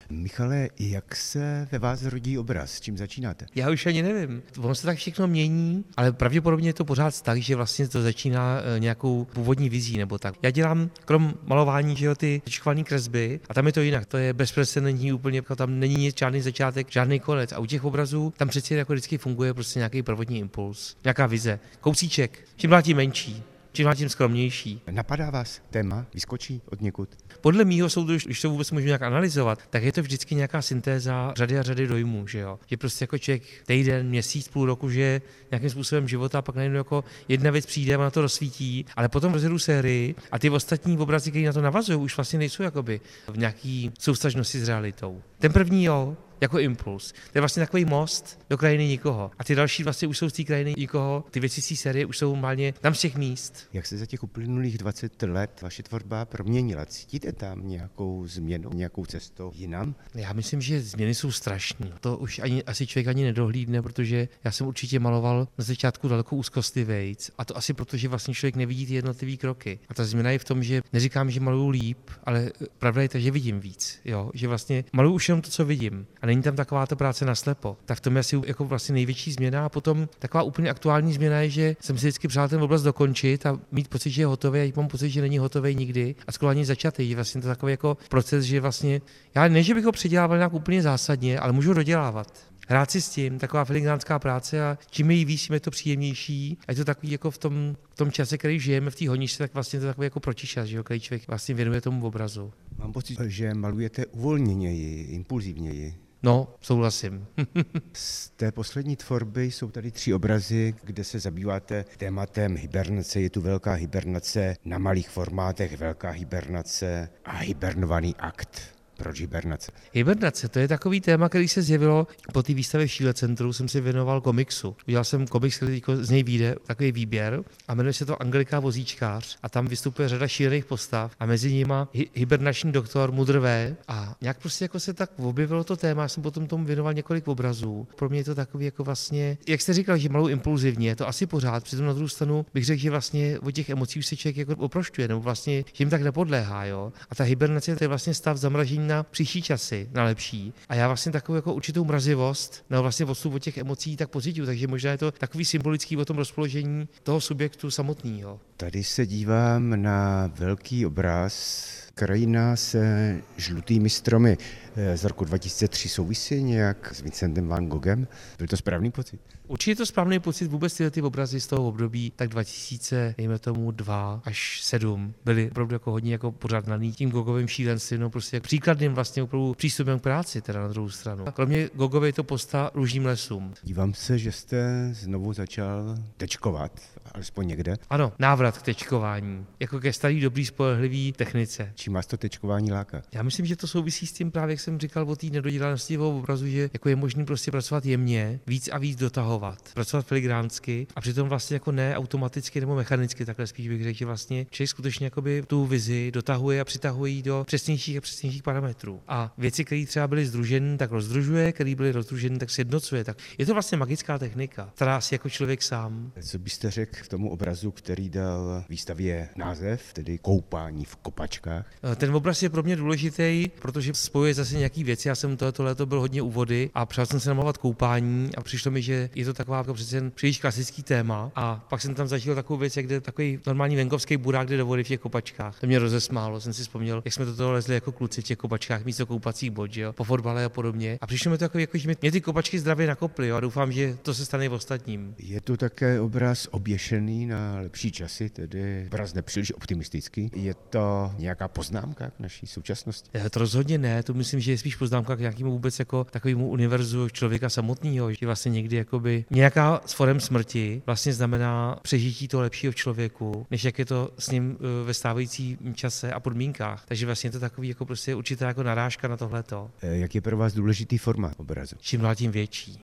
Michale, jak se ve vás rodí obraz? S čím začínáte? Já už ani nevím. Ono se tak všechno mění, ale pravděpodobně je to pořád tak, že vlastně to začíná nějakou původní vizí nebo tak. Já dělám krom malování, že jo, ty tečkované kresby a tam je to jinak. To je bezprecedentní úplně, tam není nic, žádný začátek, žádný konec. A u těch obrazů tam přeci jako vždycky funguje prostě nějaký prvotní impuls, nějaká vize, kousíček, čím dál tím menší. Čím dál tím skromnější. Napadá vás téma? Vyskočí od někud? Podle mýho soudu, když to vůbec můžu nějak analyzovat, tak je to vždycky nějaká syntéza řady a řady dojmů, že jo. Že prostě jako člověk týden, měsíc, půl roku žije nějakým způsobem života a pak najednou jako jedna věc přijde a na to rozsvítí, ale potom rozjedu sérii a ty ostatní obrazy, které na to navazují, už vlastně nejsou jakoby v nějaký soustažnosti s realitou. Ten první jo, jako impuls. To je vlastně takový most do krajiny nikoho. A ty další vlastně už jsou z té krajiny nikoho. Ty věci z té série už jsou normálně tam z těch míst. Jak se za těch uplynulých 20 let vaše tvorba proměnila? Cítíte tam nějakou změnu, nějakou cestou jinam? Já myslím, že změny jsou strašné. To už asi člověk ani nedohlídne, protože já jsem určitě maloval na začátku daleko úzkostlivejc. A to asi proto, že vlastně člověk nevidí ty jednotlivé kroky. A ta změna je v tom, že neříkám, že maluju líp, ale pravda je ta, že vidím víc. Jo? Že vlastně maluju už jenom to, co vidím. Není tam taková ta práce naslepo. Tak v tom je asi jako vlastně největší změna a potom taková úplně aktuální změna je, že jsem si vždycky přál ten obraz dokončit a mít pocit, že je hotový, a mám pocit, že není hotový nikdy a skoro ani začatý. Je vlastně to takový jako proces, že vlastně já ne, že bych ho předělával nějak úplně zásadně, ale můžu dodělávat. Hrát si s tím, taková filigránská práce a čím je víc, tím je to příjemnější. A je to takový jako v tom čase, který žijeme v té honičce, tak vlastně to takový jako protičas, že jo, který člověk vlastně věnuje tomu obrazu. Mám pocit, že malujete uvolněněji, impulzivněji. No, souhlasím. Z té poslední tvorby jsou tady 3 obrazy, kde se zabýváte tématem hibernace. Je tu velká hibernace, na malých formátech velká hibernace a hibernovaný akt. Proč hibernace? Hibernace, to je takový téma, který se zjevilo po té výstavě v Šíle centru, jsem si věnoval komiksu. Udělal jsem komiks, který z něj vyjde, takový výběr a jmenuje se to Angelika Vozíčkář a tam vystupuje řada šílených postav a mezi nima hibernační doktor Mudr V. A nějak prostě jako se tak objevilo to téma, já jsem potom tomu věnoval několik obrazů. Pro mě je to takový jako vlastně, jak jste říkal, že maluji impulzivně, to asi pořád, přitom na druhou stranu bych řekl, že vlastně od těch emocí už se člověk jako oprošťuje, nebo vlastně, že jim tak nepodléhá, jo. A ta hibernace to je vlastně stav zamražení na příští časy, na lepší. A já vlastně takovou jako určitou mrazivost, nebo vlastně odstup od těch emocí tak pocituju, takže možná je to takový symbolický o tom rozpoložení toho subjektu samotného. Tady se dívám na velký obraz, krajina se žlutými stromy z roku 2003 souvisí nějak s Vincentem van Goghem. Byl to správný pocit? Určitě je to správný pocit, vůbec ty obrazy z toho období, tak 2000, dejme tomu 2 až 7, byly opravdu jako hodně jako pořádnaný tím Gogovým šílenstvím, no prostě příkladným vlastně opravdu přístupem k práci, teda na druhou stranu. Kromě Gogovy je to posta Růžným lesům. Dívám se, že jste znovu začal tečkovat, alespoň někde. Ano, návrat k tečkování, jako ke starý dobrý spolehlivý technice. Čím vás to tečkování láká? Já myslím, že to souvisí s tím právě, jak jsem říkal o té nedodělanosti toho obrazu, že jako je možný prostě pracovat jemně, víc a víc dotahovat, pracovat filigránsky a přitom vlastně jako ne automaticky nebo mechanicky, takhle spíš bych řekl, že vlastně člověk skutečně jakoby tu vizi dotahuje a přitahuje ji do přesnějších a přesnějších parametrů. A věci, které třeba byly sdruženy, tak rozdružuje, které byly rozdruženy, tak sjednocuje. Tak je to vlastně magická technika, která si jako člověk sám. Co byste řekl k tomu obrazu, který dal výstavě název, tedy Koupání v kopačkách? Ten obraz je pro mě důležitý, protože spojuje zase nějaký věci. Já jsem tohleto léto byl hodně u vody a přál jsem se namalovat koupání a přišlo mi, že je to taková jako přece jen příliš klasický téma. A pak jsem tam začal takovou věc, jak jde takový normální venkovský burák, kde do vody v těch kopačkách. To mě rozesmálo, jsem si vzpomněl, jak jsme do toho lezli jako kluci v těch kopačkách místo koupacích bod, že jo, po fotbale a podobně. A přišlo mi to jako že mě ty kopačky zdravě nakoply, jo, a doufám, že to se stane i ostatním. Je tu také obraz oběšený na lepší časy, tedy obraz nepříliš optimistický. Je to nějaká poznámka k naší současnosti? To rozhodně ne, to myslím, že je spíš poznámka k nějakému vůbec jako takovému univerzu člověka samotného, že vlastně někdy jakoby nějaká z forem smrti vlastně znamená přežití toho lepšího člověku, než jak je to s ním ve stávajícím čase a podmínkách. Takže vlastně je to takový jako prostě určitá jako narážka na tohleto. Jak je pro vás důležitý formát obrazu? Čím dál tím větší.